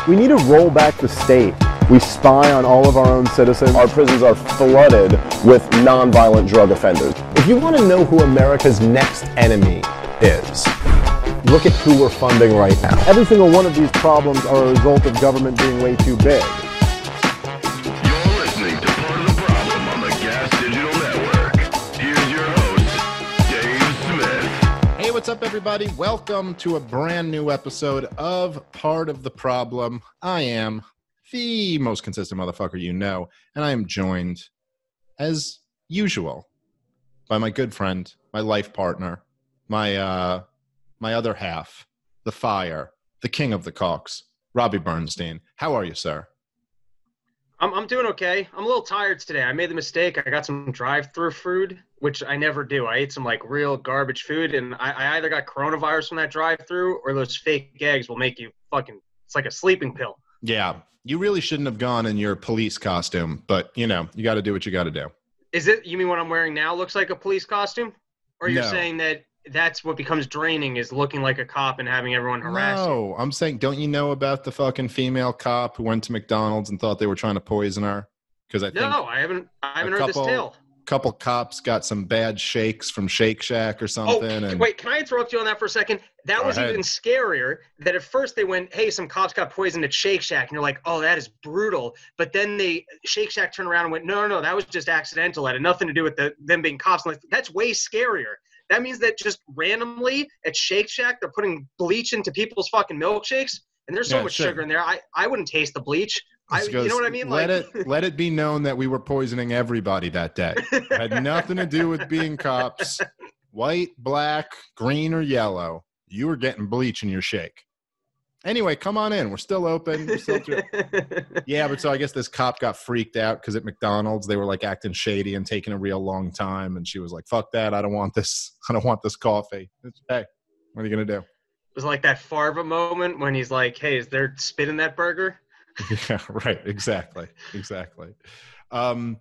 We need to roll back the state. We spy on all of our own citizens. Our prisons are flooded with nonviolent drug offenders. If you want to know who America's next enemy is, look at who we're funding right now. Every single one of these problems are a result of government being way too big. You're listening to Part of the Problem on the Gas Digital Network. Here's your host, Dave Smith. Hey, what's up, everybody? Welcome to a brand new episode of Part of the Problem. I am the most consistent motherfucker you know, and I am joined, as usual, by my good friend, my life partner, my other half, the fire, the king of the cocks, Robbie Bernstein. How are you, sir? I'm doing okay. I'm a little tired today. I made the mistake. I got some drive-through food, which I never do. I ate some like real garbage food, and I either got coronavirus from that drive-through or those fake eggs will make you fucking, it's like a sleeping pill. Yeah, you really shouldn't have gone in your police costume, but, you know, you got to do what you got to do. Is it, you mean what I'm wearing now looks like a police costume? Or you're No. saying that that's what becomes draining, is looking like a cop and having everyone harass you? No, I'm saying, don't you know about the fucking female cop who went to McDonald's and thought they were trying to poison her? Because I think No, I haven't heard this tale. couple cops got some bad shakes from Shake Shack or something. and Wait, can I interrupt you on that for a second? That Go was ahead. even scarier, that at first they went, hey, some cops got poisoned at Shake Shack, and you're like, oh, that is brutal. But then Shake Shack turned around and went, no, that was just accidental. It had nothing to do with them being cops. I'm like, that's way scarier. That means that just randomly at Shake Shack, they're putting bleach into people's fucking milkshakes, and there's so Yeah, much sure. sugar in there. I wouldn't taste the bleach. You know what I mean? Let it be known that we were poisoning everybody that day. It had nothing to do with being cops. White, black, green, or yellow. You were getting bleach in your shake. Anyway, come on in. We're still open. Yeah, but so I guess this cop got freaked out because at McDonald's they were like acting shady and taking a real long time, and she was like, "Fuck that! I don't want this. I don't want this coffee." Hey, what are you gonna do? It was like that Farva moment when he's like, hey, is there spit in that burger? Yeah, right. Exactly. Oh,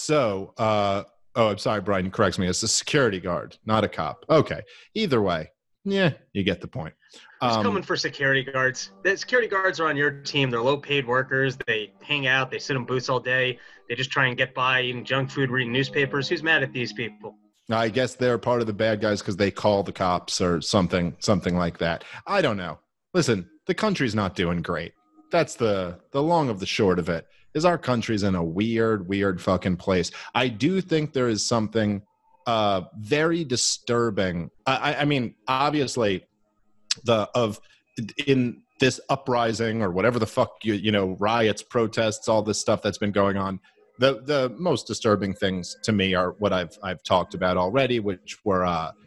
I'm sorry, Brian corrects me. It's a security guard, not a cop. Okay. Either way, yeah, you get the point. Who's coming for security guards? The security guards are on your team. They're low-paid workers. They hang out. They sit in booths all day. They just try and get by eating junk food, reading newspapers. Who's mad at these people? I guess they're part of the bad guys because they call the cops or something like that. I don't know. Listen, the country's not doing great. That's the long of the short of it, is our country's in a weird fucking place. I do think there is something very disturbing. I mean, obviously, in this uprising or whatever the fuck you know, riots, protests, all this stuff that's been going on. The most disturbing things to me are what I've talked about already, which were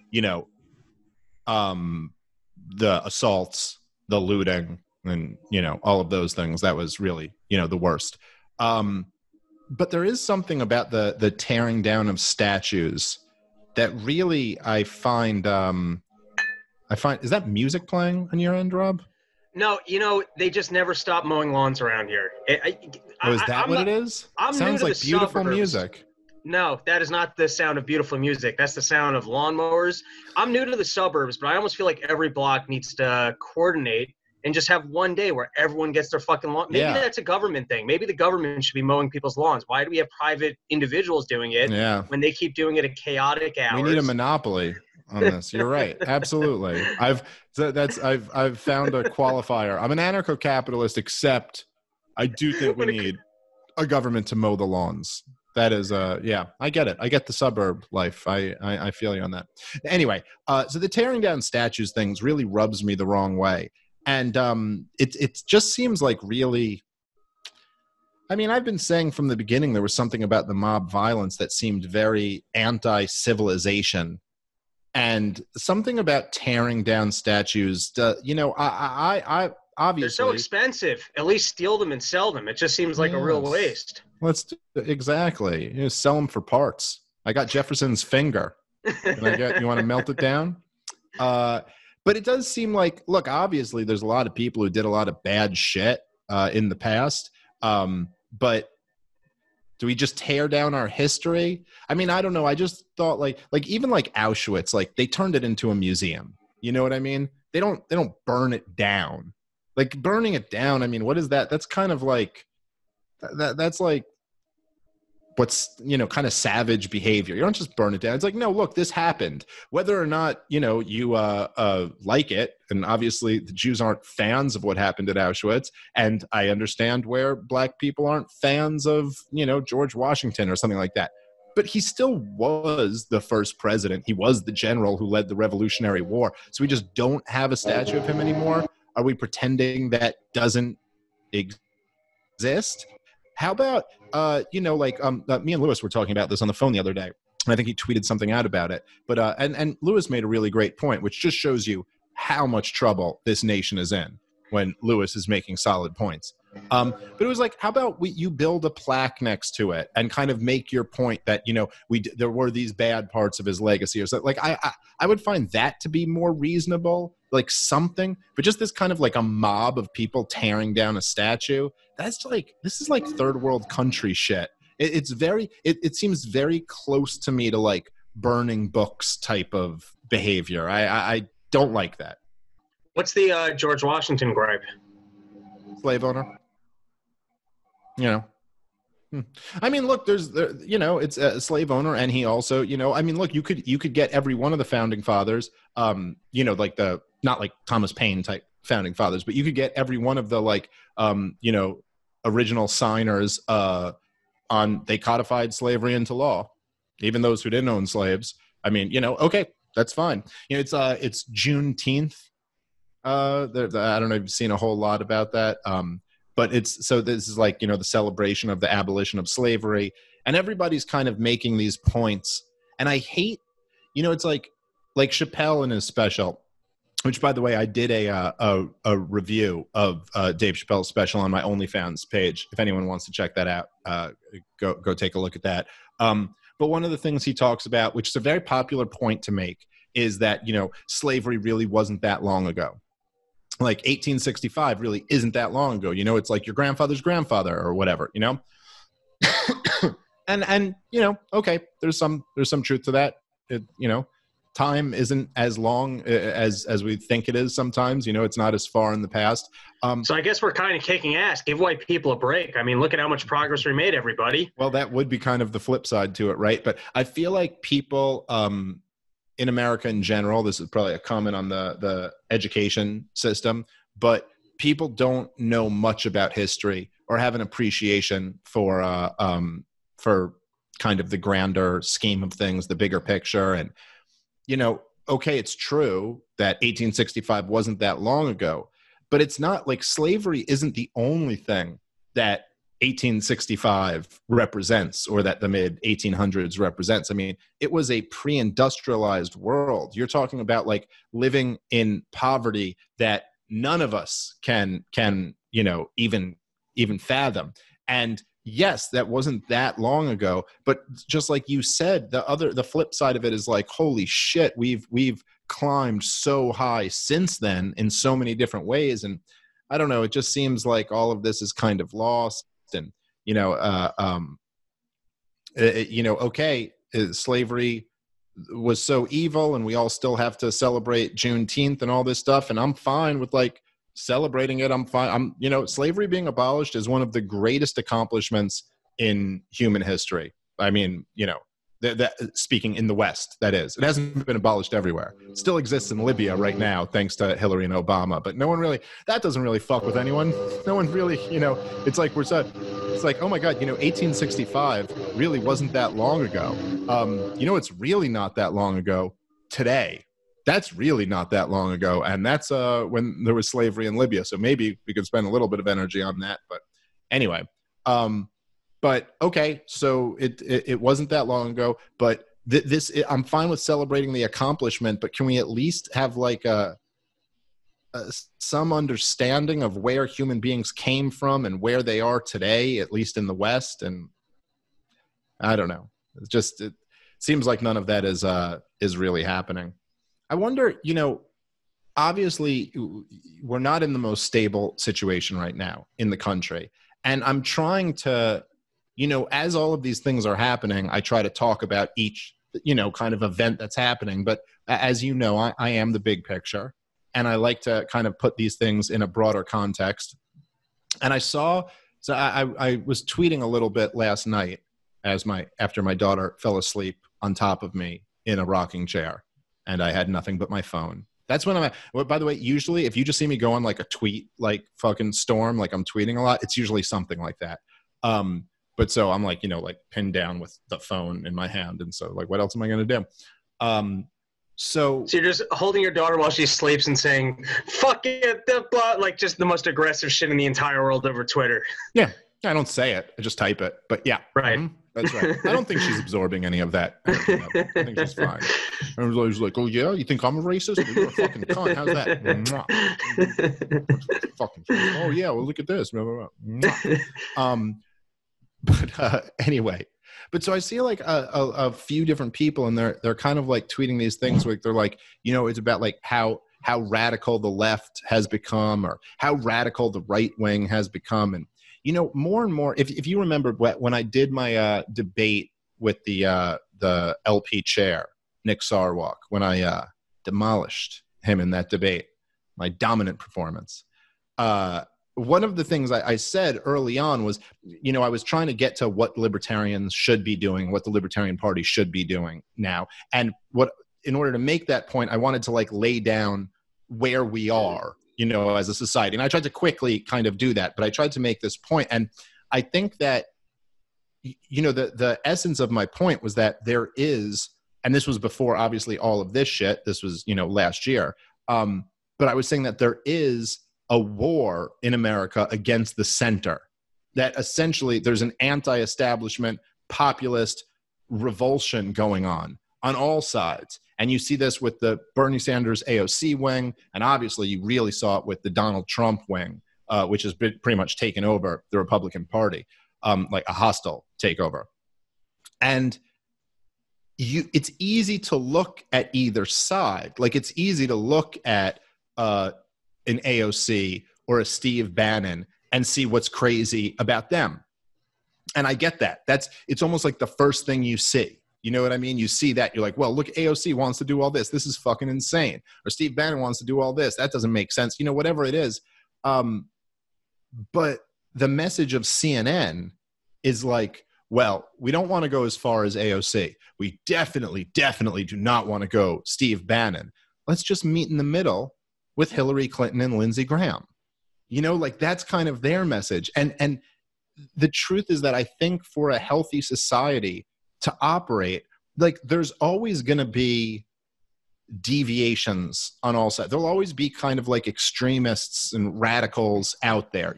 the assaults, the looting, and all of those things. That was really the worst. But there is something about the tearing down of statues that really I find is that music playing on your end, Rob? No, they just never stop mowing lawns around here. Is that what it is? I'm Sounds new to like the beautiful suburbs. music. No, that is not the sound of beautiful music. That's the sound of lawnmowers. I'm new to the suburbs, but I almost feel like every block needs to coordinate and just have one day where everyone gets their fucking lawn. Maybe that's a government thing. Maybe the government should be mowing people's lawns. Why do we have private individuals doing it when they keep doing it at chaotic hours? We need a monopoly on this. You're right. Absolutely. I've found a qualifier. I'm an anarcho-capitalist, except I do think we need a government to mow the lawns. That is, I get it. I get the suburb life. I feel you on that. Anyway, so the tearing down statues things really rubs me the wrong way. And it just seems like really, I mean, I've been saying from the beginning there was something about the mob violence that seemed very anti-civilization. And something about tearing down statues, I obviously... They're so expensive. At least steal them and sell them. It just seems like a real waste. Exactly. Sell them for parts. I got Jefferson's finger. You want to melt it down? But it does seem like, look, obviously there's a lot of people who did a lot of bad shit in the past. But do we just tear down our history? I mean, I don't know. I just thought like even like Auschwitz, like they turned it into a museum. You know what I mean? They don't burn it down. Like burning it down. I mean, what is that? That's kind of like that's like what's, you know, kind of savage behavior. You don't just burn it down. It's like, no, look, this happened. Whether or not, you know, you like it, and obviously the Jews aren't fans of what happened at Auschwitz, and I understand where black people aren't fans of, you know, George Washington or something like that. But he still was the first president. He was the general who led the Revolutionary War. So we just don't have a statue of him anymore. Are we pretending that doesn't exist? How about, you know, like me and Lewis were talking about this on the phone the other day. And I think he tweeted something out about it. But and Lewis made a really great point, which just shows you how much trouble this nation is in when Lewis is making solid points. But it was like, how about you build a plaque next to it and kind of make your point that, you know, there were these bad parts of his legacy or something. Like I would find that to be more reasonable, like something. But just this kind of like a mob of people tearing down a statue, that's like, this is like third world country shit. It seems very close to me to like burning books type of behavior. I don't like that. What's the George Washington gripe? Slave owner. You know, I mean, look, you know, it's a slave owner, and he also, you know, I mean, look, you could get every one of the founding fathers, you know, like not like Thomas Paine type founding fathers, but you could get every one of the like, you know, original signers they codified slavery into law, even those who didn't own slaves. I mean, you know, okay, that's fine. You know, it's Juneteenth. I don't know if you've seen a whole lot about that. But so this is like, you know, the celebration of the abolition of slavery, and everybody's kind of making these points. And I hate, you know, it's like Chappelle in his special, which, by the way, I did a review of Dave Chappelle's special on my OnlyFans page. If anyone wants to check that out, go take a look at that. But one of the things he talks about, which is a very popular point to make, is that, you know, slavery really wasn't that long ago. Like 1865 really isn't that long ago. You know, it's like your grandfather's grandfather or whatever, you know? and you know, okay, there's some truth to that. You know, time isn't as long as we think it is sometimes. You know, it's not as far in the past. So I guess we're kind of kicking ass. Give white people a break. I mean, look at how much progress we made, everybody. Well, that would be kind of the flip side to it, right? But I feel like people in America in general, this is probably a comment on the education system, but people don't know much about history or have an appreciation for kind of the grander scheme of things, the bigger picture. And, you know, okay, it's true that 1865 wasn't that long ago, but it's not like slavery isn't the only thing that 1865 represents, or that the mid 1800s represents. I mean, it was a pre-industrialized world. You're talking about like living in poverty that none of us can you know, even fathom. And yes, that wasn't that long ago, but just like you said, the flip side of it is like, holy shit, we've climbed so high since then in so many different ways. And I don't know, it just seems like all of this is kind of lost. And, you know, you know, okay, slavery was so evil and we all still have to celebrate Juneteenth and all this stuff. And I'm fine with like celebrating it. I'm fine. You know, slavery being abolished is one of the greatest accomplishments in human history. I mean, you know, speaking in the West, that is. It hasn't been abolished everywhere. It still exists in Libya right now, thanks to Hillary and Obama. But that doesn't really fuck with anyone. No one really, you know, it's like it's like, oh my God, you know, 1865 really wasn't that long ago. You know, it's really not that long ago today. That's really not that long ago. And that's when there was slavery in Libya. So maybe we could spend a little bit of energy on that. But anyway, but okay, so it wasn't that long ago, but I'm fine with celebrating the accomplishment, but can we at least have like some understanding of where human beings came from and where they are today, at least in the West? And I don't know. It seems like none of that is really happening. I wonder, you know, obviously we're not in the most stable situation right now in the country. And I'm trying to, you know, as all of these things are happening, I try to talk about each, you know, kind of event that's happening. But as you know, I am the big picture. and I like to kind of put these things in a broader context. And I was tweeting a little bit last night after my daughter fell asleep on top of me in a rocking chair, and I had nothing but my phone. That's when by the way, usually if you just see me go on like a tweet, like fucking storm, like I'm tweeting a lot, it's usually something like that. But so I'm like, like pinned down with the phone in my hand. And so like, what else am I going to do? So you're just holding your daughter while she sleeps and saying, fuck it, blah, like just the most aggressive shit in the entire world over Twitter. Yeah. I don't say it. I just type it. But yeah. Right. That's right. I don't think she's absorbing any of that. I think she's fine. I was always like, oh, yeah? You think I'm a racist? Well, you're a fucking cunt. How's that? Fucking. Oh, yeah. Well, look at this. But anyway. But so I see like a few different people, and they're kind of like tweeting these things like they're like, it's about like how radical the left has become, or how radical the right wing has become. And more and more, if you remember when I did my debate with the LP chair, Nick Sarwark, when I demolished him in that debate, my dominant performance, one of the things I said early on was, I was trying to get to what libertarians should be doing, what the Libertarian Party should be doing now. And in order to make that point, I wanted to like lay down where we are, as a society. And I tried to quickly kind of do that, but I tried to make this point. And I think that, the essence of my point was that there is, and this was before obviously all of this shit, this was, last year. But I was saying that there is a war in America against the center, that essentially there's an anti-establishment populist revulsion going on all sides. And you see this with the Bernie Sanders AOC wing, and obviously you really saw it with the Donald Trump wing, which has been pretty much taken over the Republican Party, like a hostile takeover. And it's easy to look at either side. Like it's easy to look at an AOC or a Steve Bannon and see what's crazy about them. And I get that. It's almost like the first thing you see. You know what I mean? You see that, you're like, well, look, AOC wants to do all this. This is fucking insane. Or Steve Bannon wants to do all this. That doesn't make sense. Whatever it is. But the message of CNN is like, well, we don't want to go as far as AOC. We definitely do not want to go Steve Bannon. Let's just meet in the middle with Hillary Clinton and Lindsey Graham. Like that's kind of their message. And the truth is that I think for a healthy society to operate, like there's always going to be deviations on all sides. There'll always be kind of like extremists and radicals out there,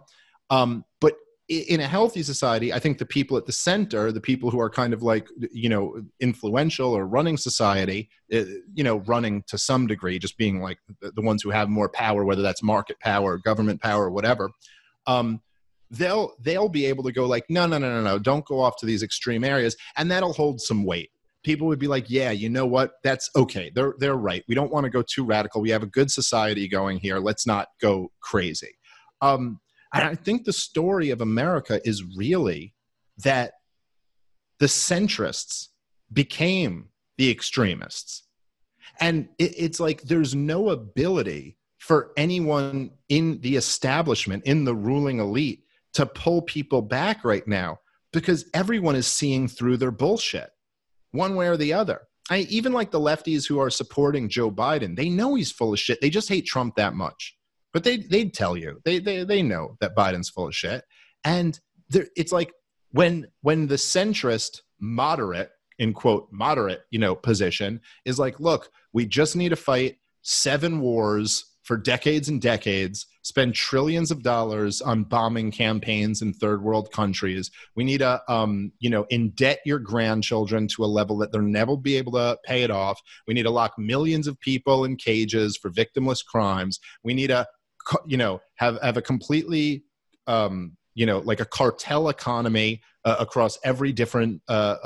but in a healthy society, I think the people at the center, the people who are kind of like, influential or running society, running to some degree, just being like the ones who have more power, whether that's market power, government power, or whatever, they'll be able to go like, no, don't go off to these extreme areas. And that'll hold some weight. People would be like, yeah, you know what? That's okay. They're right. We don't want to go too radical. We have a good society going here. Let's not go crazy. And I think the story of America is really that the centrists became the extremists. And it's like there's no ability for anyone in the establishment, in the ruling elite, to pull people back right now because everyone is seeing through their bullshit one way or the other. Even like the lefties who are supporting Joe Biden, they know he's full of shit. They just hate Trump that much. But they'd tell you. They know that Biden's full of shit. And it's like when the centrist moderate, in quote, moderate, position is like, look, we just need to fight 7 wars for decades and decades, spend trillions of dollars on bombing campaigns in third world countries. We need to, indebt your grandchildren to a level that they'll never be able to pay it off. We need to lock millions of people in cages for victimless crimes. We need to, have a completely, like a cartel economy across every different,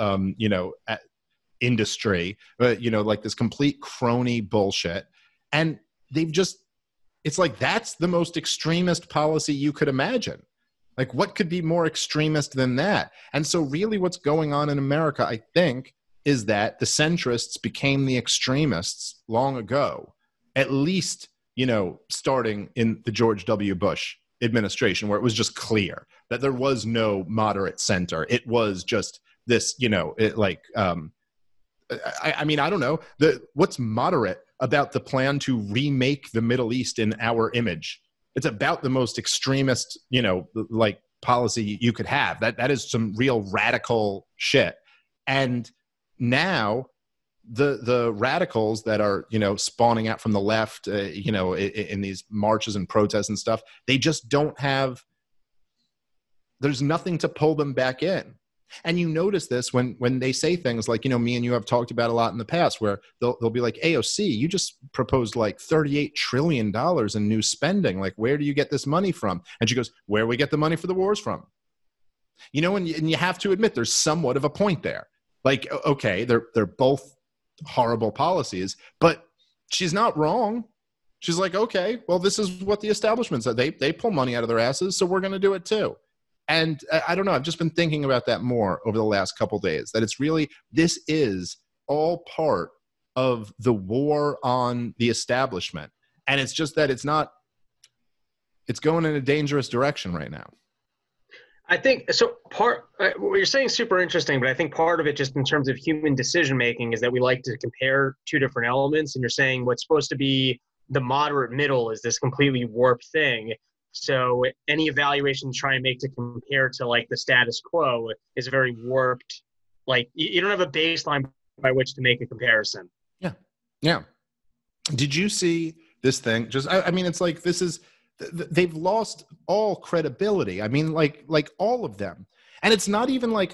industry, like this complete crony bullshit. And it's like, that's the most extremist policy you could imagine. Like, what could be more extremist than that? And so really what's going on in America, I think, is that the centrists became the extremists long ago, at least starting in the George W. Bush administration, where it was just clear that there was no moderate center. It was just this, I mean, I don't know. What's moderate about the plan to remake the Middle East in our image? It's about the most extremist, policy you could have. That is some real radical shit. And now the radicals that are, spawning out from the left, in these marches and protests and stuff, they just don't have, there's nothing to pull them back in. And you notice this when they say things like, me and you have talked about a lot in the past, where they'll be like, AOC, you just proposed like $38 trillion in new spending. Like, where do you get this money from? And she goes, where we get the money for the wars from? And you have to admit there's somewhat of a point there. Like, okay, they're both horrible policies, but she's not wrong. She's like, okay, well, this is what the establishment said. They pull money out of their asses, so we're going to do it too. And I don't know, I've just been thinking about that more over the last couple of days, that it's really, this is all part of the war on the establishment. And it's just that it's going in a dangerous direction right now. I think, so what you're saying is super interesting, but I think part of it, just in terms of human decision-making, is that we like to compare two different elements. And you're saying what's supposed to be the moderate middle is this completely warped thing. So any evaluation you try and make to compare to like the status quo is very warped. Like you don't have a baseline by which to make a comparison. Yeah. Yeah. Did you see this thing? I mean, it's like, they've lost all credibility. I mean, like all of them. And it's not even like,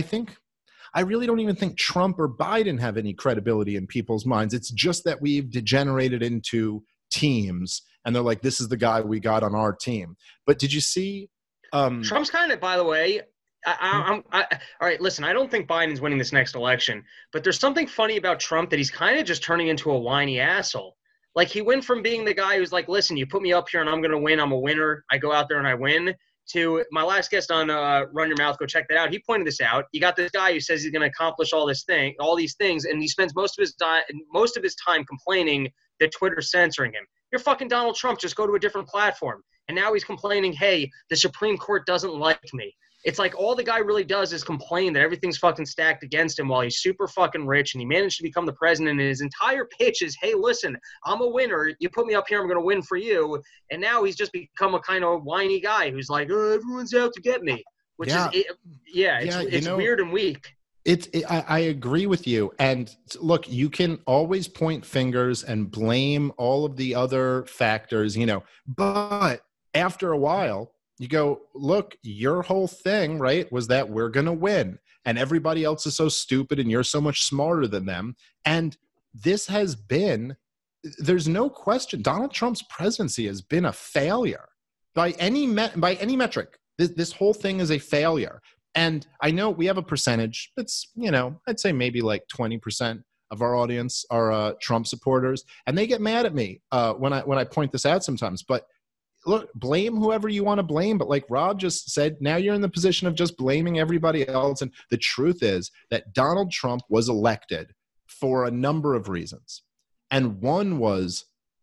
I really don't even think Trump or Biden have any credibility in people's minds. It's just that we've degenerated into teams, and they're like, this is the guy we got on our team. But did you see Trump's kind of, by the way, all right, listen, I don't think Biden's winning this next election, but there's something funny about Trump that he's kind of just turning into a whiny asshole. Like, he went from being the guy who's like, listen, you put me up here and I'm going to win, I'm a winner, I go out there and I win, to my last guest on Run Your Mouth, go check that out. He pointed this out. You got this guy who says he's going to accomplish all these things, and he spends most of his time complaining that Twitter's censoring him. You're fucking Donald Trump. Just go to a different platform. And now he's complaining, hey, the Supreme Court doesn't like me. It's like all the guy really does is complain that everything's fucking stacked against him while he's super fucking rich and he managed to become the president. And his entire pitch is, hey, listen, I'm a winner. You put me up here, I'm going to win for you. And now he's just become a kind of whiny guy who's like, oh, everyone's out to get me. Which it's weird and weak. I agree with you. And look, you can always point fingers and blame all of the other factors, but after a while you go, look, your whole thing, right, was that we're going to win and everybody else is so stupid and you're so much smarter than them. And this has been, there's no question, Donald Trump's presidency has been a failure by any metric. This whole thing is a failure. And I know we have a percentage. It's, I'd say maybe like 20% of our audience are Trump supporters, and they get mad at me when I point this out sometimes. But look, blame whoever you want to blame. But like Rob just said, now you're in the position of just blaming everybody else. And the truth is that Donald Trump was elected for a number of reasons, and one was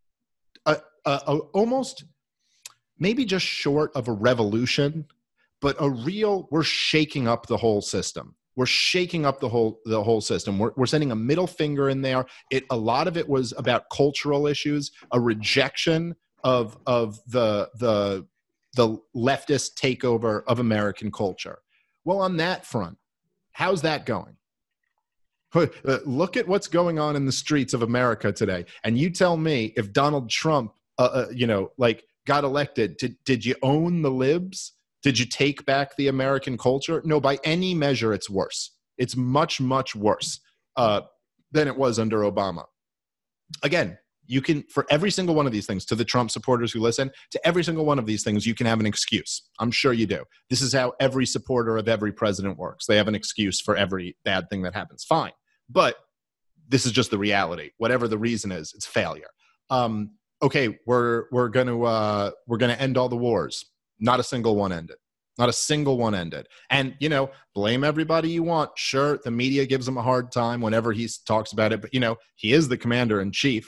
almost maybe just short of a revolution, but we're shaking up the whole system. We're shaking up the whole system. We're sending a middle finger in there. A lot of it was about cultural issues, a rejection of the leftist takeover of American culture. Well, on that front, how's that going? Look at what's going on in the streets of America today, and you tell me if Donald Trump, got elected, did you own the libs? Did you take back the American culture? No, by any measure, it's worse. It's much, much worse than it was under Obama. Again, you can, for every single one of these things, to the Trump supporters who listen, to every single one of these things, you can have an excuse. I'm sure you do. This is how every supporter of every president works. They have an excuse for every bad thing that happens. Fine. But this is just the reality. Whatever the reason is, it's failure. Okay, we're going to end all the wars. Not a single one ended. Not a single one ended. And, blame everybody you want. Sure, the media gives him a hard time whenever he talks about it. But, he is the commander in chief.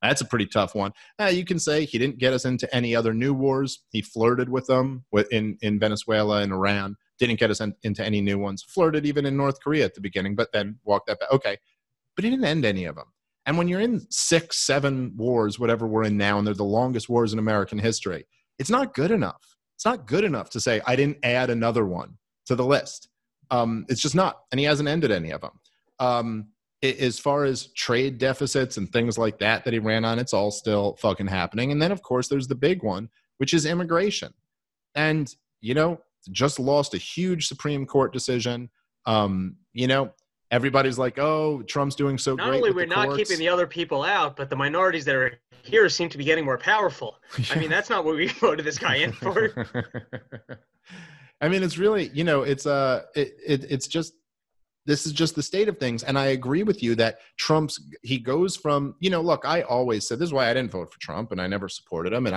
That's a pretty tough one. You can say he didn't get us into any other new wars. He flirted with them in Venezuela and Iran. Didn't get us into any new ones. Flirted even in North Korea at the beginning, but then walked that back. Okay. But he didn't end any of them. And when you're in 6, 7 wars, whatever we're in now, and they're the longest wars in American history, it's not good enough. It's not good enough to say, I didn't add another one to the list. It's just not. And he hasn't ended any of them. As far as trade deficits and things like that he ran on, it's all still fucking happening. And then, of course, there's the big one, which is immigration. And, just lost a huge Supreme Court decision. Everybody's like, oh, Trump's doing so great. Not only we're not keeping the other people out, but the minorities that are here seem to be getting more powerful. I mean, that's not what we voted this guy in for. I mean, it's really, it's just, this is just the state of things. And I agree with you that he goes from, look, I always said, this is why I didn't vote for Trump and I never supported him. And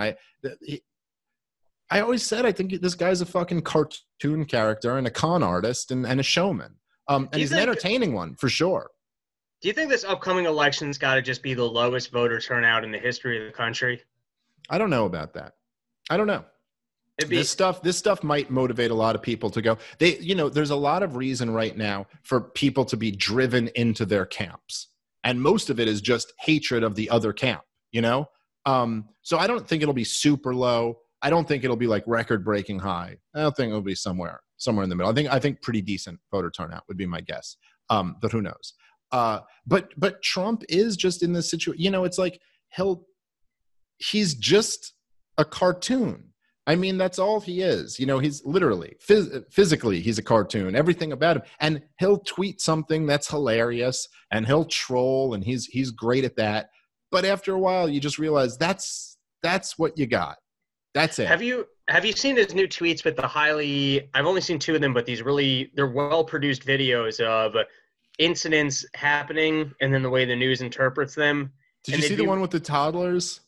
I always said, I think this guy's a fucking cartoon character and a con artist and a showman. And he's an entertaining one for sure. Do you think this upcoming election's got to just be the lowest voter turnout in the history of the country? I don't know about that. I don't know. This stuff might motivate a lot of people to go. There's a lot of reason right now for people to be driven into their camps. And most of it is just hatred of the other camp, So I don't think it'll be super low. I don't think it'll be like record-breaking high. I don't think it'll be somewhere in the middle. I think pretty decent voter turnout would be my guess. But who knows? But Trump is just in this situation. It's like he's just a cartoon. I mean, that's all he is. He's literally physically he's a cartoon. Everything about him, and he'll tweet something that's hilarious, and he'll troll, and he's great at that. But after a while, you just realize that's what you got. That's it. Have you seen his new tweets with I've only seen 2 of them, but they're well-produced videos of incidents happening and then the way the news interprets them. Did you see the one with the toddlers?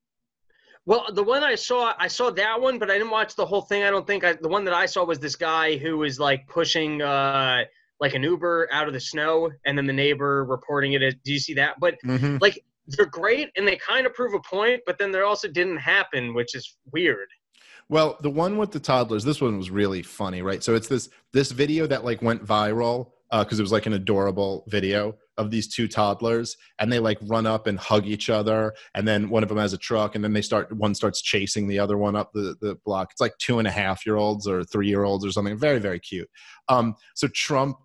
Well, the one I saw that one, but I didn't watch the whole thing. I don't think the one that I saw was this guy who was like pushing like an Uber out of the snow, and then the neighbor reporting it. Do you see that? But they're great, and they kind of prove a point, but then they also didn't happen, which is weird. Well, the one with the toddlers, this one was really funny, right? So it's this video that like went viral because it was like an adorable video of these 2 toddlers, and they like run up and hug each other, and then one of them has a truck, and then one starts chasing the other one up the block. It's like 2.5-year-olds or 3-year-olds or something. Very, very cute. So Trump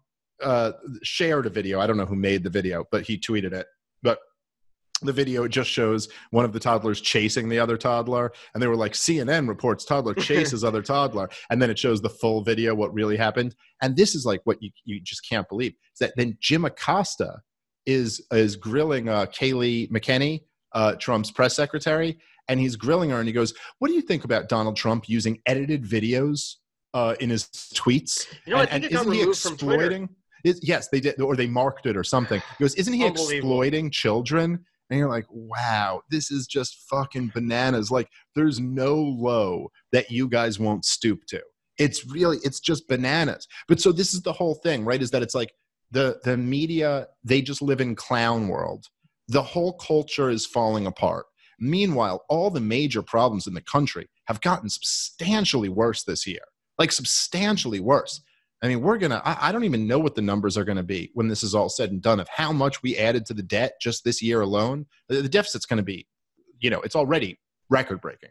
shared a video. I don't know who made the video, but he tweeted it. But the video just shows one of the toddlers chasing the other toddler, and they were like, CNN reports toddler chases other toddler, and then it shows the full video, what really happened. And this is like what you just can't believe, is that then Jim Acosta is grilling Kayleigh McEnany, Trump's press secretary, and he's grilling her, and he goes, what do you think about Donald Trump using edited videos in his tweets? I think it got removed from Twitter. Yes, they did, or they marked it or something. He goes, isn't he exploiting children? And you're like, wow, this is just fucking bananas. Like, there's no low that you guys won't stoop to. It's just bananas. But so this is the whole thing, right? Is that it's like the media, they just live in clown world. The whole culture is falling apart. Meanwhile, all the major problems in the country have gotten substantially worse this year. Like, substantially worse. I mean, I don't even know what the numbers are going to be when this is all said and done of how much we added to the debt just this year alone. The deficit's going to be, it's already record breaking.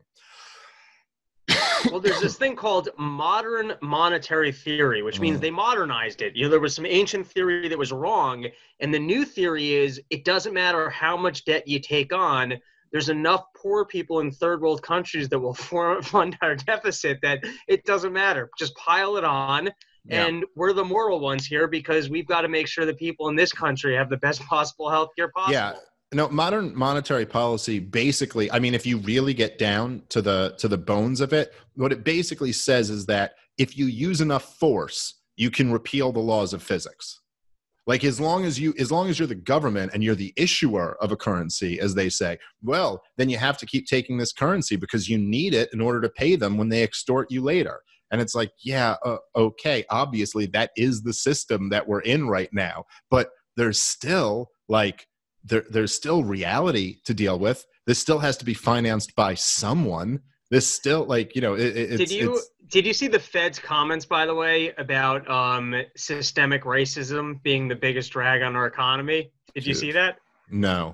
Well, there's this thing called modern monetary theory, which means they modernized it. There was some ancient theory that was wrong. And the new theory is it doesn't matter how much debt you take on. There's enough poor people in third world countries that will fund our deficit that it doesn't matter. Just pile it on. Yeah. And we're the moral ones here because we've got to make sure that people in this country have the best possible health care possible. Yeah. No, modern monetary policy basically, I mean, if you really get down to the bones of it, what it basically says is that if you use enough force, you can repeal the laws of physics. Like, as long as you're the government and you're the issuer of a currency, as they say, well, then you have to keep taking this currency because you need it in order to pay them when they extort you later. And it's like, yeah, okay, obviously that is the system that we're in right now. But there's still like there's still reality to deal with. This still has to be financed by someone. This still, like, you know, Did you see the Fed's comments, by the way, about systemic racism being the biggest drag on our economy? Did you see that? No.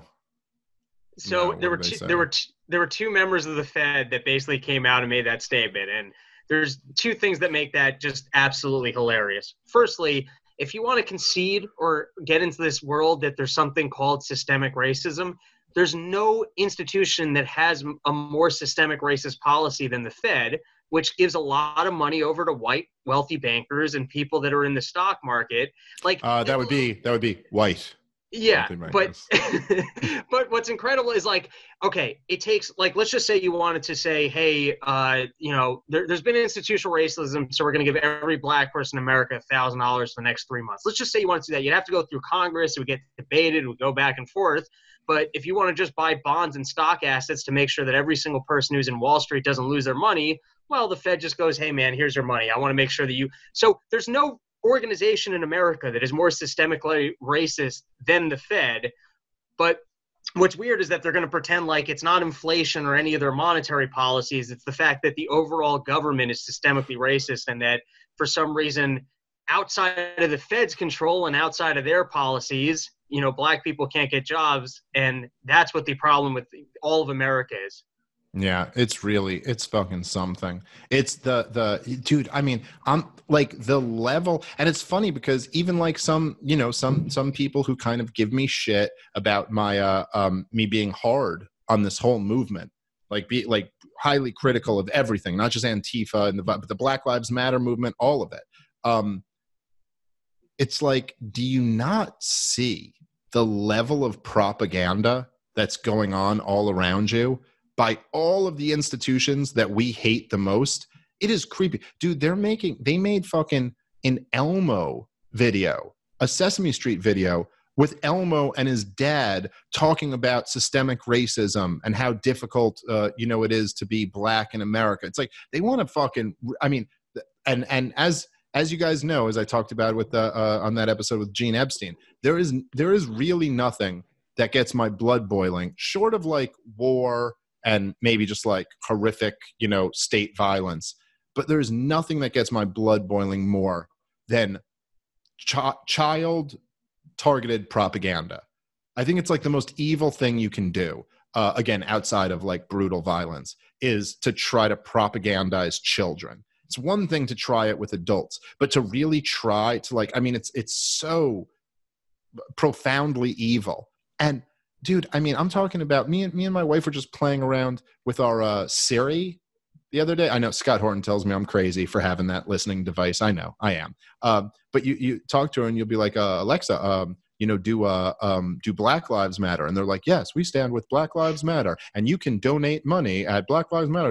So No, there what did were they say? there were two members of the Fed that basically came out and made that statement, and there's two things that make that just absolutely hilarious. Firstly, if you want to concede or get into this world that there's something called systemic racism, there's no institution that has a more systemic racist policy than the Fed, which gives a lot of money over to white wealthy bankers and people that are in the stock market. Like That would be white. yeah, Wealthy but bankers. but what's incredible is, like, okay, it takes, like, let's just say you wanted to say, hey, you know, there's been institutional racism, so we're going to give every black person in America $1,000 for the next 3 months. Let's just say you want to do that. You'd have to go through Congress. It would get debated. It would go back and forth. But if you want to just buy bonds and stock assets to make sure that every single person who's in Wall Street doesn't lose their money, well, the Fed just goes, hey, man, here's your money. I want to make sure that you – so there's no organization in America that is more systemically racist than the Fed. But what's weird is that they're going to pretend like it's not inflation or any of their monetary policies. It's the fact that the overall government is systemically racist, and that for some reason outside of the Fed's control and outside of their policies, you know, black people can't get jobs. And that's what the problem with all of America is. Yeah, it's fucking something. It's the dude, I mean, I'm like the level, and it's funny because even like some, you know, some people who kind of give me shit about my me being hard on this whole movement, like like highly critical of everything, not just Antifa and but the Black Lives Matter movement, all of it. It's like, do you not see the level of propaganda that's going on all around you by all of the institutions that we hate the most? It is creepy. Dude, they made fucking an Elmo video, a Sesame Street video with Elmo and his dad talking about systemic racism and how difficult, you know, it is to be black in America. It's like, they want to fucking, I mean, and as you guys know, as I talked about with on that episode with Gene Epstein, there is really nothing that gets my blood boiling, short of like war and maybe just like horrific, you know, state violence. But there's nothing that gets my blood boiling more than child targeted propaganda. I think it's like the most evil thing you can do, again, outside of like brutal violence, is to try to propagandize children. It's one thing to try it with adults, but to really try to, like, I mean, it's so profoundly evil. And dude, I mean, I'm talking about me and my wife were just playing around with our Siri the other day. I know Scott Horton tells me I'm crazy for having that listening device. I know I am. But you talk to her and you'll be like, Alexa, you know, do Black Lives Matter? And they're like, yes, we stand with Black Lives Matter, and you can donate money at Black Lives Matter.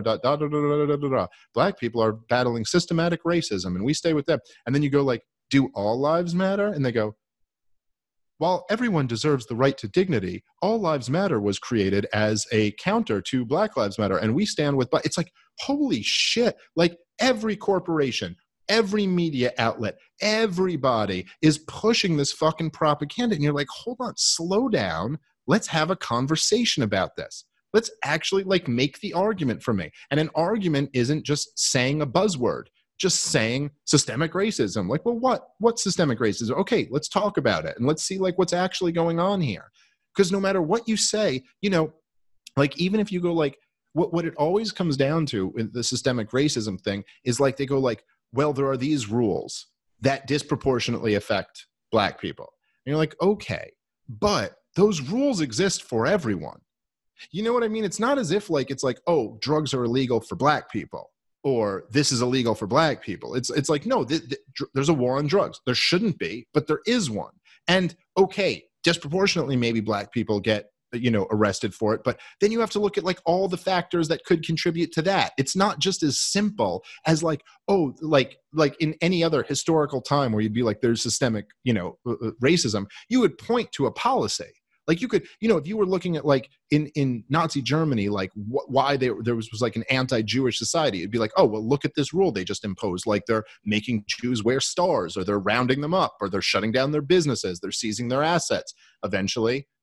Black people are battling systematic racism, and we stay with them. And then you go like, do all lives matter? And they go, while everyone deserves the right to dignity, All Lives Matter was created as a counter to Black Lives Matter, and we stand with. It's like, holy shit! Like every corporation, every media outlet, everybody is pushing this fucking propaganda. And you're like, hold on, slow down. Let's have a conversation about this. Let's actually like make the argument for me. And an argument isn't just saying a buzzword, just saying systemic racism. Like, well, what's systemic racism? Okay, let's talk about it. And let's see like what's actually going on here. Because no matter what you say, you know, like even if you go like, what it always comes down to in the systemic racism thing is like, they go like, well, there are these rules that disproportionately affect black people. And you're like, okay, but those rules exist for everyone. You know what I mean? It's not as if like, it's like, oh, drugs are illegal for black people, or this is illegal for black people. It's like, no, there's a war on drugs. There shouldn't be, but there is one. And okay, disproportionately, maybe black people get, you know, arrested for it, but then you have to look at like all the factors that could contribute to that. It's not just as simple as like, oh, like in any other historical time where you'd be like, there's systemic, you know, racism, you would point to a policy. Like you could, you know, if you were looking at like in Nazi Germany, like why there was like an anti-Jewish society, it'd be like, oh, well, look at this rule they just imposed. Like they're making Jews wear stars, or they're rounding them up, or they're shutting down their businesses, they're seizing their assets. Eventually,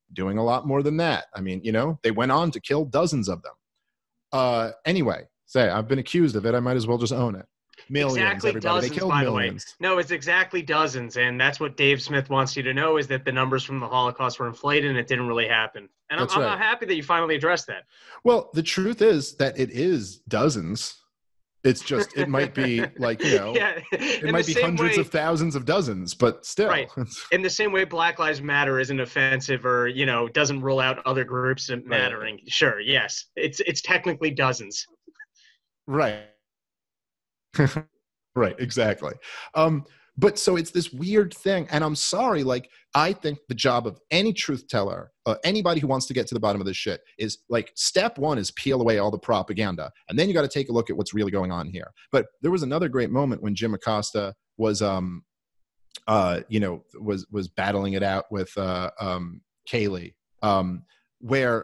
doing a lot more than that. I mean, you know, they went on to kill dozens of them. Anyway, I've been accused of it. I might as well just own it. Millions, exactly everybody. dozens, They killed by millions. the way. No, it's exactly dozens, and that's what Dave Smith wants you to know, is that the numbers from the Holocaust were inflated and it didn't really happen. And I'm not happy that you finally addressed that. Well, the truth is that it is dozens. It's just, it might be like, you know, yeah, it might be hundreds of thousands of dozens, but still. Right. In the same way Black Lives Matter isn't offensive or, you know, doesn't rule out other groups mattering. Right. Sure, yes. It's technically dozens. Right. Right, exactly. But so it's this weird thing, and I'm sorry, like, I think the job of any truth teller, anybody who wants to get to the bottom of this shit, is like, step one is peel away all the propaganda, and then you got to take a look at what's really going on here. But there was another great moment when Jim Acosta was, you know, was battling it out with Kayleigh, where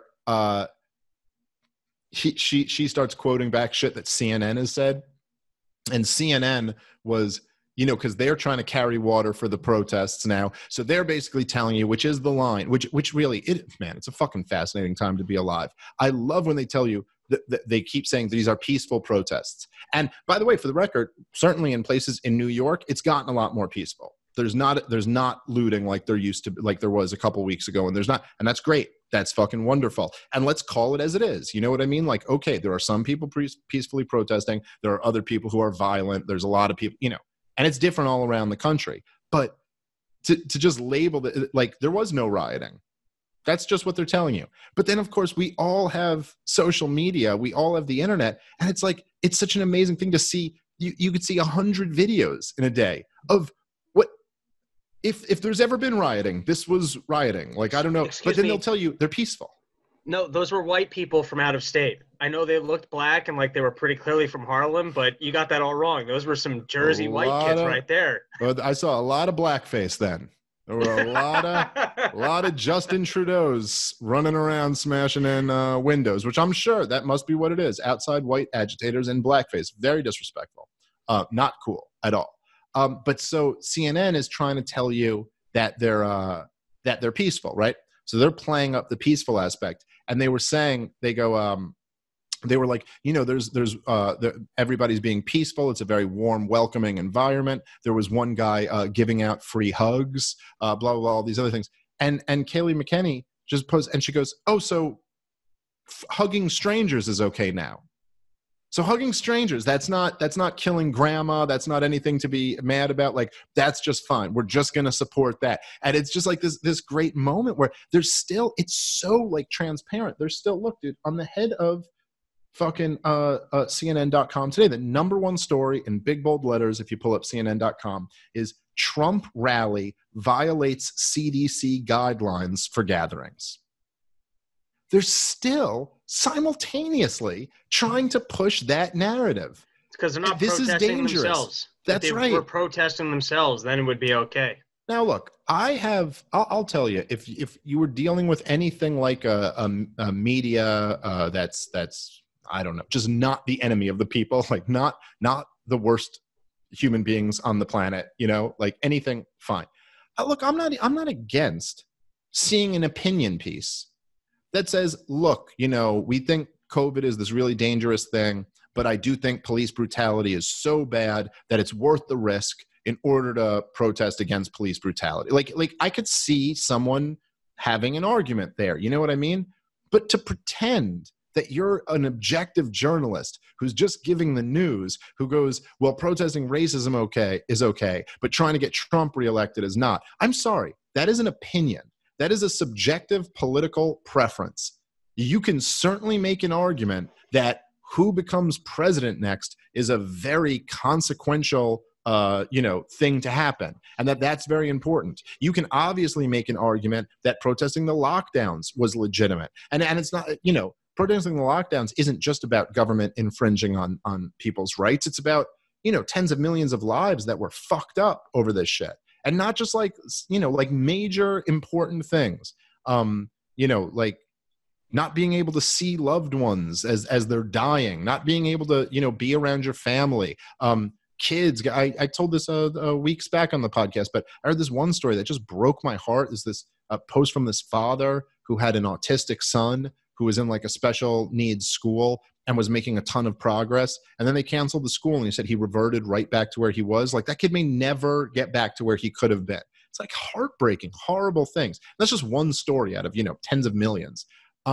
she starts quoting back shit that CNN has said. And CNN was, you know, because they're trying to carry water for the protests now. So they're basically telling you which is the line, which really, man, it's a fucking fascinating time to be alive. I love when they tell you that they keep saying these are peaceful protests. And by the way, for the record, certainly in places in New York, it's gotten a lot more peaceful. There's not looting like there used to, like there was a couple weeks ago, and and that's great. That's fucking wonderful. And let's call it as it is. You know what I mean? Like, okay, there are some people peacefully protesting. There are other people who are violent. There's a lot of people, you know, and it's different all around the country. But to just label it, like, there was no rioting. That's just what they're telling you. But then, of course, we all have social media. We all have the internet. And it's like, it's such an amazing thing to see. You could see 100 videos in a day of what, if there's ever been rioting, this was rioting. Like, I don't know. But then they'll tell you they're peaceful. No, those were white people from out of state. I know they looked black and like they were pretty clearly from Harlem, but you got that all wrong. Those were some Jersey white kids right there. Well, I saw a lot of blackface then. There were a lot of Justin Trudeau's running around smashing in windows, which I'm sure that must be what it is. Outside white agitators in blackface. Very disrespectful. Not cool at all. But so CNN is trying to tell you that they're peaceful, right? So they're playing up the peaceful aspect, and they were saying, they were like, you know, everybody's being peaceful. It's a very warm, welcoming environment. There was one guy giving out free hugs, blah, blah, blah, all these other things. And Kayleigh McEnany just posed, and she goes, oh, so hugging strangers is okay now. So hugging strangers, that's not killing grandma. That's not anything to be mad about. Like, that's just fine. We're just going to support that. And it's just like this great moment where there's still, it's so like transparent. There's still, look, dude, on the head of fucking CNN.com today, the number one story in big bold letters, if you pull up CNN.com, is Trump rally violates CDC guidelines for gatherings. They're still simultaneously trying to push that narrative. It's because they're not this protesting is dangerous. Themselves. That's if right. If they were protesting themselves, then it would be okay. Now, look, I'll tell you, if you were dealing with anything like a media that's I don't know, just not the enemy of the people, like not the worst human beings on the planet, you know, like anything, fine. Look, I'm not against seeing an opinion piece that says, look, you know, we think COVID is this really dangerous thing, but I do think police brutality is so bad that it's worth the risk in order to protest against police brutality. Like I could see someone having an argument there, you know what I mean? But to pretend that you're an objective journalist who's just giving the news, who goes, well, protesting racism is okay, but trying to get Trump reelected is not. I'm sorry, that is an opinion. That is a subjective political preference. You can certainly make an argument that who becomes president next is a very consequential thing to happen, and that's very important. You can obviously make an argument that protesting the lockdowns was legitimate, and it's not, you know, protesting the lockdowns isn't just about government infringing on people's rights. It's about, you know, tens of millions of lives that were fucked up over this shit. And not just like, you know, like major important things, you know, like not being able to see loved ones as they're dying, not being able to, you know, be around your family. Kids, I told this weeks back on the podcast, but I heard this one story that just broke my heart. Is this post from this father who had an autistic son who was in like a special needs school and was making a ton of progress. And then they canceled the school and he said he reverted right back to where he was. Like that kid may never get back to where he could have been. It's like heartbreaking, horrible things. That's just one story out of, tens of millions.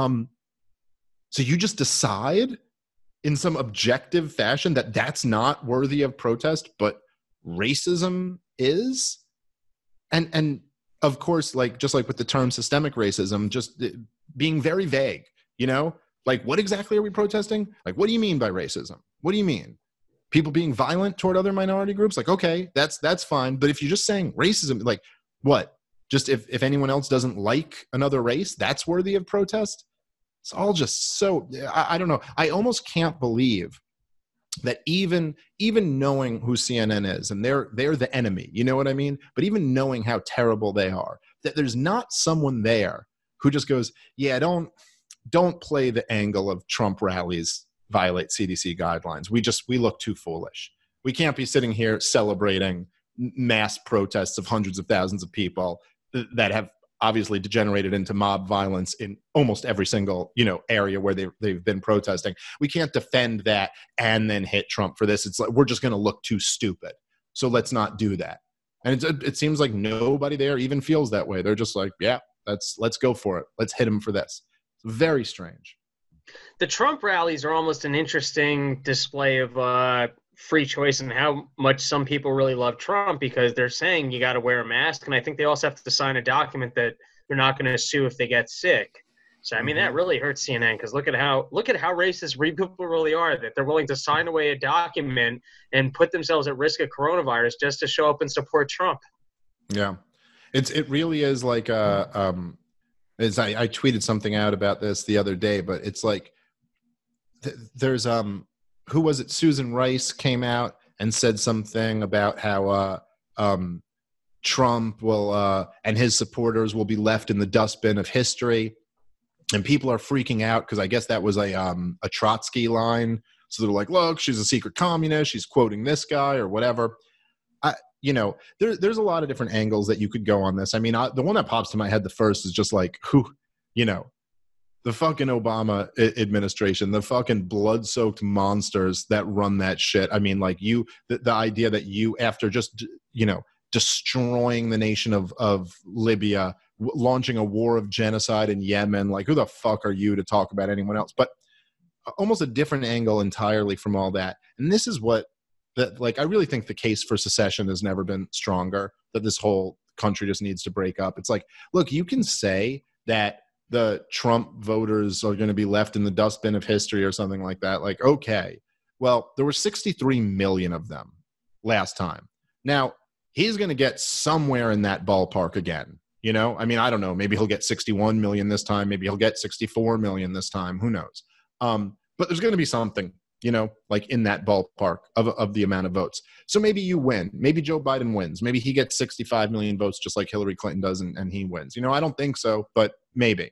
So you just decide in some objective fashion that that's not worthy of protest, but racism is? And of course, like, just like with the term systemic racism, just being very vague, like what exactly are we protesting? Like, what do you mean by racism? What do you mean? People being violent toward other minority groups? Like, okay, that's fine. But if you're just saying racism, like what? Just if anyone else doesn't like another race, that's worthy of protest? It's all just so, I don't know. I almost can't believe that even knowing who CNN is, and they're the enemy, you know what I mean? But even knowing how terrible they are, that there's not someone there who just goes, yeah, don't play the angle of Trump rallies violate CDC guidelines. We look too foolish. We can't be sitting here celebrating mass protests of hundreds of thousands of people that have obviously degenerated into mob violence in almost every single, area where they've been protesting. We can't defend that and then hit Trump for this. It's like, we're just going to look too stupid. So let's not do that. And it seems like nobody there even feels that way. They're just like, yeah, let's go for it. Let's hit him for this. It's very strange. The Trump rallies are almost an interesting display of free choice and how much some people really love Trump, because they're saying you got to wear a mask. And I think they also have to sign a document that they're not going to sue if they get sick. So, I mean, that really hurts CNN, because look at how racist people really are, that they're willing to sign away a document and put themselves at risk of coronavirus just to show up and support Trump. Yeah. It really is like, I tweeted something out about this the other day, but it's like, there's, who was it? Susan Rice came out and said something about how Trump will and his supporters will be left in the dustbin of history, and people are freaking out because I guess that was a Trotsky line. So they're like, "Look, she's a secret communist. She's quoting this guy or whatever." There's a lot of different angles that you could go on this. I mean, the one that pops to my head the first is just like, the fucking Obama administration, the fucking blood-soaked monsters that run that shit. I mean, like the idea that you, after just, destroying the nation of Libya, launching a war of genocide in Yemen, like who the fuck are you to talk about anyone else? But almost a different angle entirely from all that. And this is I really think the case for secession has never been stronger, that this whole country just needs to break up. It's like, look, you can say that the Trump voters are going to be left in the dustbin of history or something like that. Like, okay, well, there were 63 million of them last time. Now, he's going to get somewhere in that ballpark again. I mean, I don't know. Maybe he'll get 61 million this time. Maybe he'll get 64 million this time. Who knows? But there's going to be something, like in that ballpark of the amount of votes. So maybe you win. Maybe Joe Biden wins. Maybe he gets 65 million votes just like Hillary Clinton does and he wins. I don't think so, but maybe.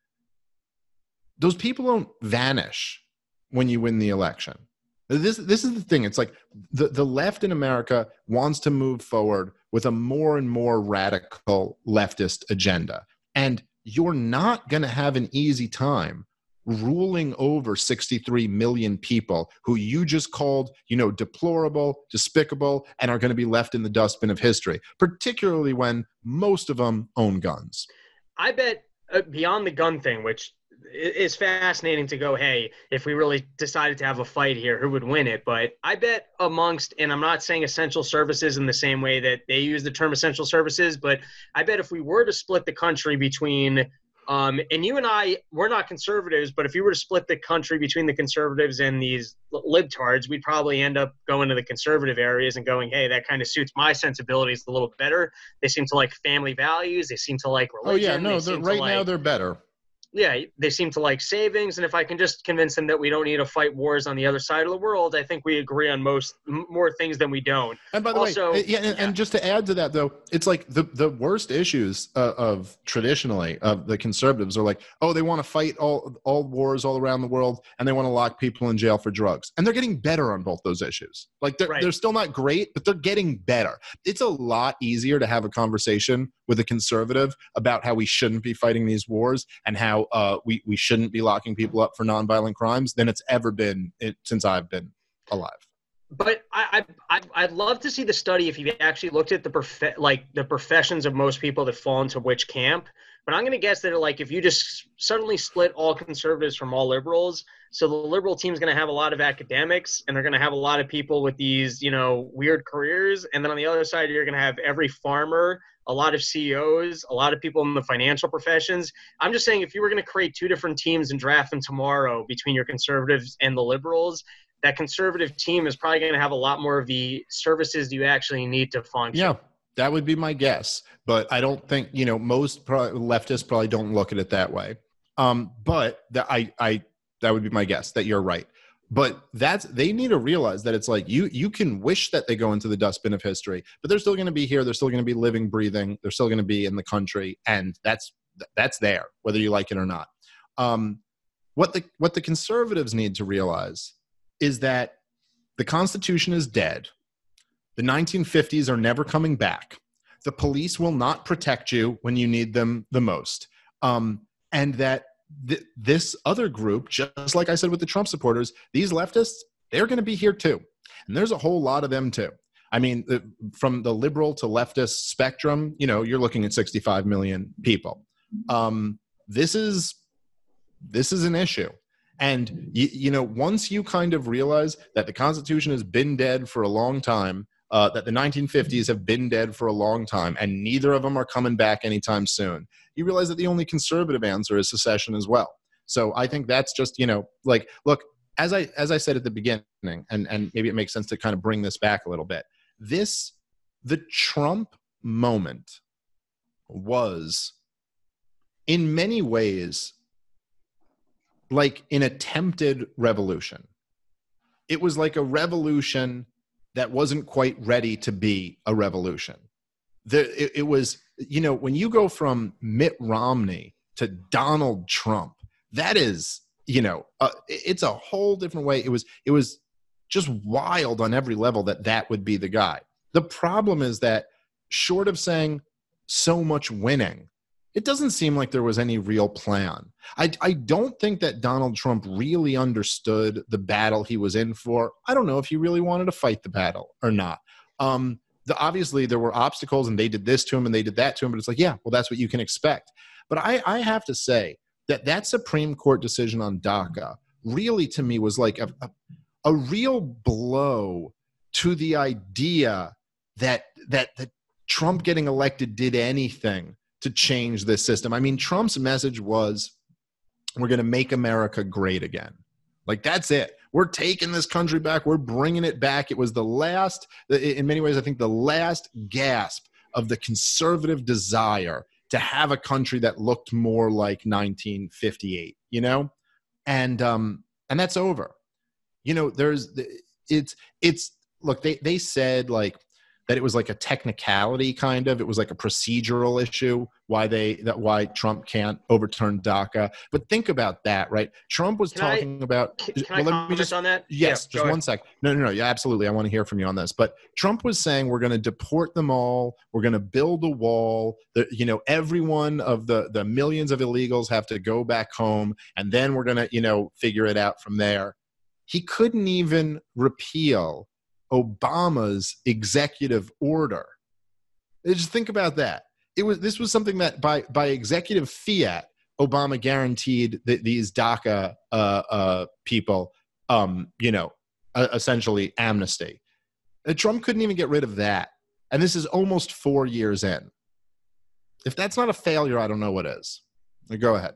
Those people don't vanish when you win the election. This is the thing. It's like the left in America wants to move forward with a more and more radical leftist agenda. And you're not going to have an easy time ruling over 63 million people who you just called, deplorable, despicable, and are going to be left in the dustbin of history, particularly when most of them own guns. I bet beyond the gun thing, which is fascinating to go, hey, if we really decided to have a fight here, who would win it? But I bet amongst, and I'm not saying essential services in the same way that they use the term essential services, but I bet if we were to split the country between, and you and I, we're not conservatives, but if you were to split the country between the conservatives and these libtards, we'd probably end up going to the conservative areas and going, hey, that kind of suits my sensibilities a little better. They seem to like family values. They seem to like religion. Oh, yeah, no, right now they're better. Yeah, they seem to like savings, and if I can just convince them that we don't need to fight wars on the other side of the world, I think we agree on more things than we don't. And by the way, and just to add to that, though, it's like the worst issues of traditionally of the conservatives are like, oh, they want to fight all wars all around the world, and they want to lock people in jail for drugs, and they're getting better on both those issues. Like they're still not great, but they're getting better. It's a lot easier to have a conversation with a conservative about how we shouldn't be fighting these wars and how we shouldn't be locking people up for nonviolent crimes than it's ever been since I've been alive. But I'd love to see the study if you actually looked at the professions of most people that fall into which camp. But I'm going to guess that like if you just suddenly split all conservatives from all liberals, so the liberal team is going to have a lot of academics and they're going to have a lot of people with these, you know, weird careers. And then on the other side, you're going to have every farmer, a lot of CEOs, a lot of people in the financial professions. I'm just saying if you were going to create two different teams and draft them tomorrow between your conservatives and the liberals, that conservative team is probably going to have a lot more of the services you actually need to function. Yeah, that would be my guess. But I don't think, you know, most leftists probably don't look at it that way. But that would be my guess that you're right. But they need to realize that it's like you can wish that they go into the dustbin of history, but they're still going to be here. They're still going to be living, breathing. They're still going to be in the country. And that's there, whether you like it or not. What the conservatives need to realize is that the Constitution is dead. The 1950s are never coming back. The police will not protect you when you need them the most. And that this other group, just like I said with the Trump supporters, these leftists, they're going to be here too. And there's a whole lot of them too. I mean, from the liberal to leftist spectrum, you know, you're looking at 65 million people. This is an issue. And, you know, once you kind of realize that the Constitution has been dead for a long time, that the 1950s have been dead for a long time, and neither of them are coming back anytime soon, you realize that the only conservative answer is secession as well. So I think that's just, you know, like, look, as I said at the beginning, and maybe it makes sense to kind of bring this back a little bit, the Trump moment was in many ways like an attempted revolution. It was like a revolution that wasn't quite ready to be a revolution. It was, you know, when you go from Mitt Romney to Donald Trump, that is, you know, it's a whole different way. It was just wild on every level that would be the guy. The problem is that short of saying so much winning, it doesn't seem like there was any real plan. I don't think that Donald Trump really understood the battle he was in for. I don't know if he really wanted to fight the battle or not. Obviously, there were obstacles, and they did this to him and they did that to him, but it's like, yeah, well, that's what you can expect. But I have to say that Supreme Court decision on DACA really, to me, was like a real blow to the idea that Trump getting elected did anything to change this system. I mean, Trump's message was, we're going to make America great again. Like, that's it. We're taking this country back. We're bringing it back. It was the last, in many ways, I think the last gasp of the conservative desire to have a country that looked more like 1958, you know? And that's over. You know, look, they said like, that it was like a technicality kind of, it was like a procedural issue why Trump can't overturn DACA. But think about that, right? Trump was talking about. Can I comment on that? Yes, yeah, just 1 sec. No, yeah, absolutely. I want to hear from you on this. But Trump was saying we're going to deport them all. We're going to build a wall. You know, every one of the millions of illegals have to go back home, and then we're going to, you know, figure it out from there. He couldn't even repeal Obama's executive order. Just think about that. This was something that by executive fiat, Obama guaranteed these DACA people, you know, essentially amnesty. Trump couldn't even get rid of that, and this is almost 4 years in. If that's not a failure, I don't know what is. Go ahead.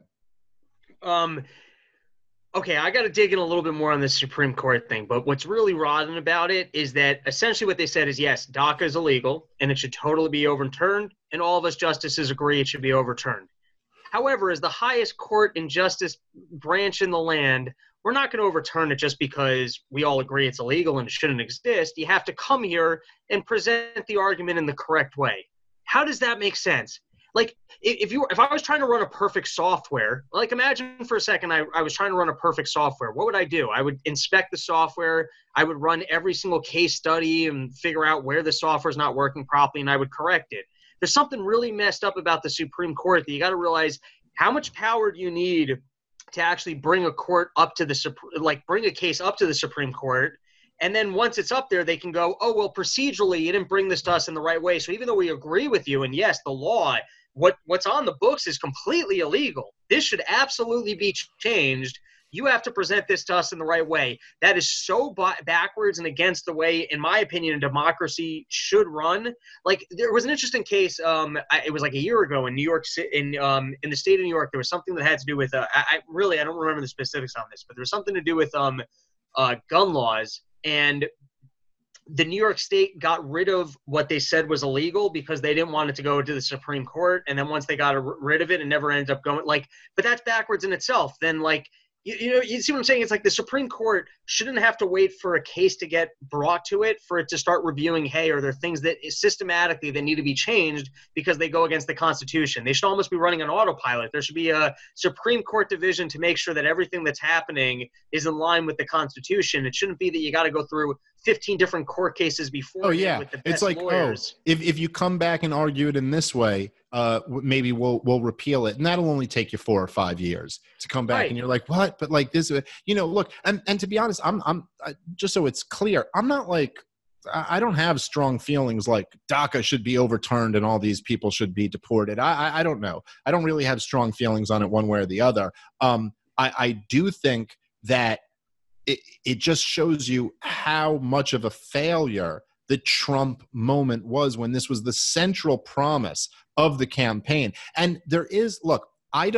Okay, I got to dig in a little bit more on this Supreme Court thing, but what's really rotten about it is that essentially what they said is, yes, DACA is illegal and it should totally be overturned, and all of us justices agree it should be overturned. However, as the highest court and justice branch in the land, we're not going to overturn it just because we all agree it's illegal and it shouldn't exist. You have to come here and present the argument in the correct way. How does that make sense? Like, if I was trying to run a perfect software, like imagine for a second I was trying to run a perfect software. What would I do? I would inspect the software. I would run every single case study and figure out where the software is not working properly, and I would correct it. there's something really messed up about the Supreme Court that you got to realize how much power do you need to actually bring a court up to bring a case up to the Supreme Court. And then once it's up there, they can go, oh, well, procedurally, you didn't bring this to us in the right way. So even though we agree with you, and yes, the law, what's on the books is completely illegal. This should absolutely be changed. You have to present this to us in the right way. That is so backwards and against the way, in my opinion, a democracy should run. Like, there was an interesting case. It was like a year ago in New York City, in the state of New York. There was something that had to do with. I don't remember the specifics on this, but there was something to do with gun laws, and the New York State got rid of what they said was illegal because they didn't want it to go to the Supreme Court. And then once they got rid of it, it never ended up going. But that's backwards in itself. Then you see what I'm saying? It's like the Supreme Court shouldn't have to wait for a case to get brought to it for it to start reviewing, hey, are there things that systematically that need to be changed because they go against the Constitution? They should almost be running an autopilot. There should be a Supreme Court division to make sure that everything that's happening is in line with the Constitution. It shouldn't be that you got to go through 15 different court cases before. Oh, yeah. With the best it's like, lawyers. If you come back and argue it in this way, maybe we'll repeal it. And that'll only take you 4 or 5 years to come back. Right. And you're like, what? But like this, look, and to be honest, I'm just so it's clear, I'm not like, I don't have strong feelings like DACA should be overturned and all these people should be deported. I don't know. I don't really have strong feelings on it one way or the other. I do think that it just shows you how much of a failure the Trump moment was when this was the central promise of the campaign. And there is, look,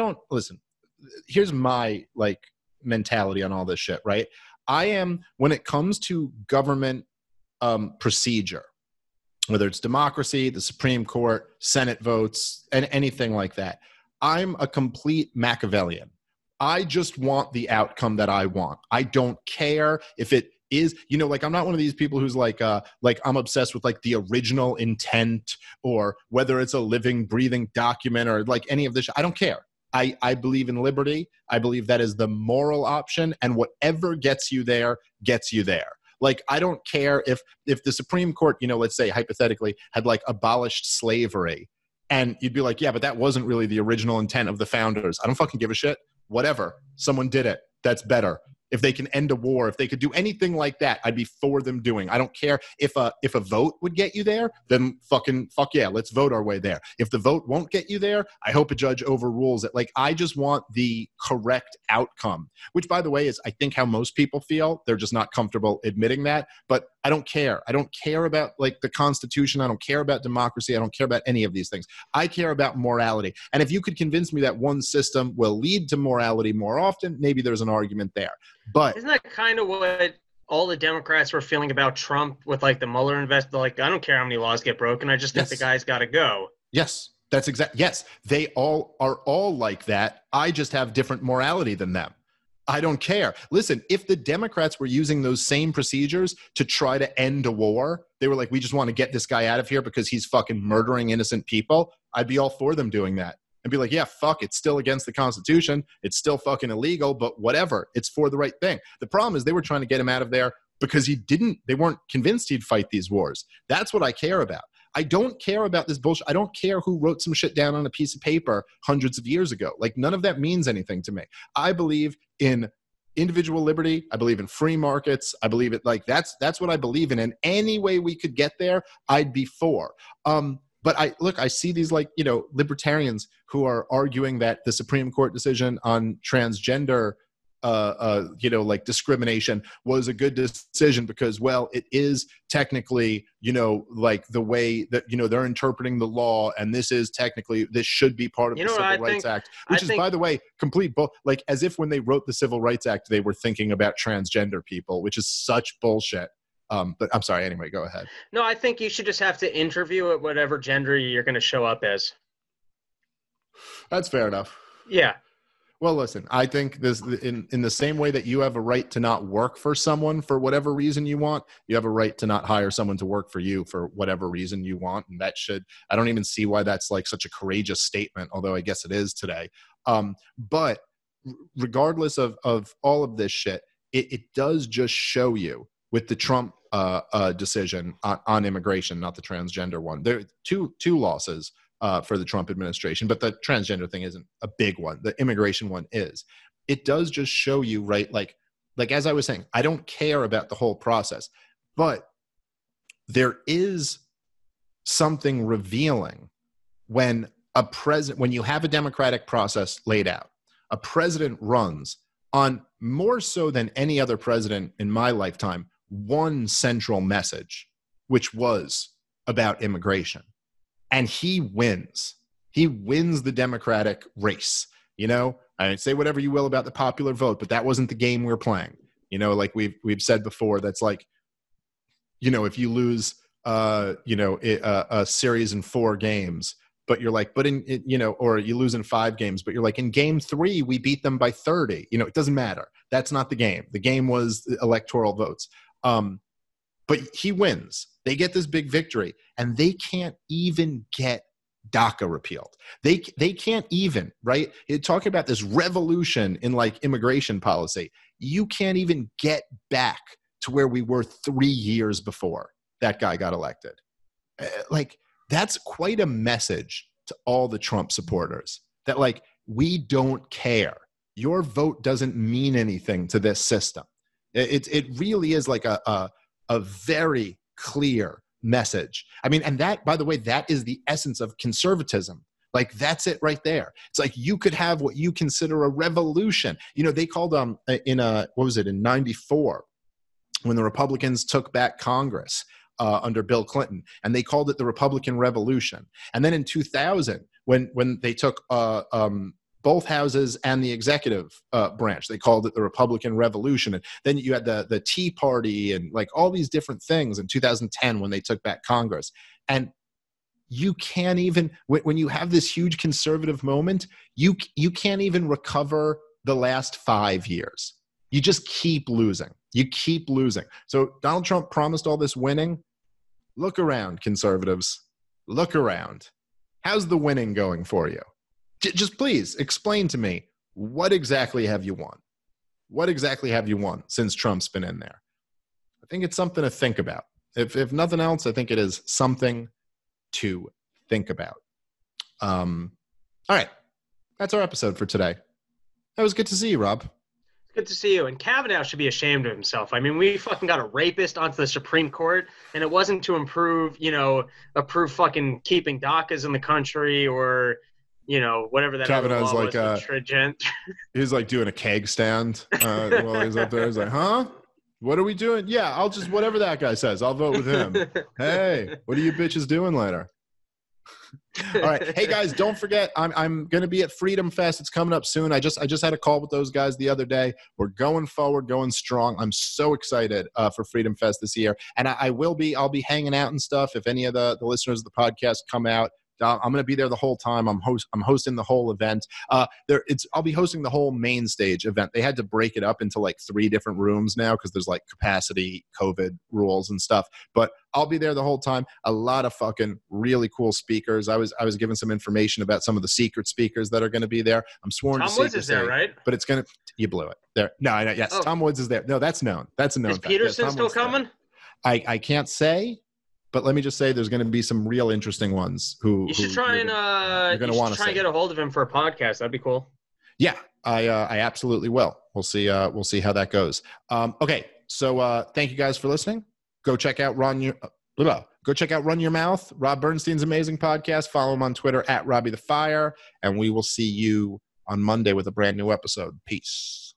here's my mentality on all this shit, right? I am, when it comes to government procedure, whether it's democracy, the Supreme Court, Senate votes, and anything like that, I'm a complete Machiavellian. I just want the outcome that I want. I don't care if it is, I'm not one of these people who's like I'm obsessed with the original intent or whether it's a living, breathing document or any of this. I don't care. I believe in liberty. I believe that is the moral option, and whatever gets you there, gets you there. I don't care if the Supreme Court, let's say hypothetically had abolished slavery, and you'd be like, yeah, but that wasn't really the original intent of the founders. I don't fucking give a shit. Whatever. Someone did it. That's better. If they can end a war, if they could do anything like that, I'd be for them doing. I don't care if a vote would get you there, then fuck yeah, let's vote our way there. If the vote won't get you there, I hope a judge overrules it. I just want the correct outcome, which by the way is I think how most people feel. They're just not comfortable admitting that, but I don't care. I don't care about the Constitution. I don't care about democracy. I don't care about any of these things. I care about morality. And if you could convince me that one system will lead to morality more often, maybe there's an argument there. But isn't that kind of what all the Democrats were feeling about Trump with the Mueller invest? I don't care how many laws get broken. I just think the guy's got to go. Yes, that's exact. Yes, they all are all like that. I just have different morality than them. I don't care. Listen, if the Democrats were using those same procedures to try to end a war, they were like, we just want to get this guy out of here because he's fucking murdering innocent people, I'd be all for them doing that. And be like, yeah, fuck, it's still against the Constitution. It's still fucking illegal, but whatever. It's for the right thing. The problem is they were trying to get him out of there because they weren't convinced he'd fight these wars. That's what I care about. I don't care about this bullshit. I don't care who wrote some shit down on a piece of paper hundreds of years ago. None of that means anything to me. I believe in individual liberty. I believe in free markets. I believe it that's what I believe in. And any way we could get there, I'd be for. But I see these libertarians who are arguing that the Supreme Court decision on transgender, discrimination was a good decision because, well, it is technically, the way that, they're interpreting the law. And this should be part of the Civil Rights Act, which is, by the way, complete as if when they wrote the Civil Rights Act, they were thinking about transgender people, which is such bullshit. But I'm sorry. Anyway, go ahead. No, I think you should just have to interview at whatever gender you're going to show up as. That's fair enough. Yeah. Well, listen, I think this in the same way that you have a right to not work for someone for whatever reason you want, you have a right to not hire someone to work for you for whatever reason you want. And I don't even see why that's such a courageous statement, although I guess it is today. But regardless of all of this shit, it does just show you with the Trump decision on immigration, not the transgender one. There are two losses for the Trump administration, but the transgender thing isn't a big one. The immigration one is. It does just show you, right? Like as I was saying, I don't care about the whole process, but there is something revealing when when you have a democratic process laid out, a president runs on, more so than any other president in my lifetime, one central message, which was about immigration. And he wins. He wins the Democratic race. You know, I say whatever you will about the popular vote, but that wasn't the game we're playing. You know, like we've said before, that's like, you know, if you lose, a series in 4 games, but you're like, or you lose in 5 games, but you're like, in game 3, we beat them by 30. You know, it doesn't matter. That's not the game. The game was electoral votes. But he wins. They get this big victory, and they can't even get DACA repealed. They can't even, right? Talking about this revolution in like immigration policy, you can't even get back to where we were 3 years before that guy got elected. Like, that's quite a message to all the Trump supporters that, like, we don't care. Your vote doesn't mean anything to this system. It really is like a very clear message. I mean, and that, by the way, that is the essence of conservatism. Like, that's it right there. It's like you could have what you consider a revolution. You know, they called in 94, when the Republicans took back Congress under Bill Clinton, and they called it the Republican Revolution. And then in 2000, when they took both houses and the executive branch, they called it the Republican Revolution. And then you had the Tea Party and like all these different things in 2010 when they took back Congress. And you can't even, when you have this huge conservative moment, you can't even recover the last 5 years. You just keep losing. You keep losing. So Donald Trump promised all this winning. Look around, conservatives. Look around. How's the winning going for you? Just please explain to me, what exactly have you won? What exactly have you won since Trump's been in there? I think it's something to think about. If nothing else, I think it is something to think about. All right. That's our episode for today. That was good to see you, Rob. Good to see you. And Kavanaugh should be ashamed of himself. I mean, we fucking got a rapist onto the Supreme Court, and it wasn't to approve fucking keeping DACAs in the country or, whatever that Kavanaugh's law like, was. He's like doing a keg stand while he's up there. He's like, huh? What are we doing? Yeah, I'll just, whatever that guy says, I'll vote with him. Hey, what are you bitches doing later? All right. Hey guys, don't forget, I'm going to be at Freedom Fest. It's coming up soon. I just had a call with those guys the other day. We're going forward, going strong. I'm so excited for Freedom Fest this year. And I'll be hanging out and stuff. If any of the listeners of the podcast come out, I'm going to be there the whole time. I'm hosting the whole event. I'll be hosting the whole main stage event. They had to break it up into like 3 different rooms now because there's like capacity, COVID rules and stuff. But I'll be there the whole time. A lot of fucking really cool speakers. I was given some information about some of the secret speakers that are going to be there. I'm sworn to secrecy. Tom Woods is there, right? But it's going to. You blew it there. No, I know. Yes, oh. Tom Woods is there. No, that's known. That's a known. Is Peterson still coming? I can't say. But let me just say, there's going to be some real interesting ones. You should try and get a hold of him for a podcast. That'd be cool. Yeah, I absolutely will. We'll see how that goes. Okay, so thank you guys for listening. Go check out Run Your Mouth, Rob Bernstein's amazing podcast. Follow him on Twitter @RobbieTheFire, and we will see you on Monday with a brand new episode. Peace.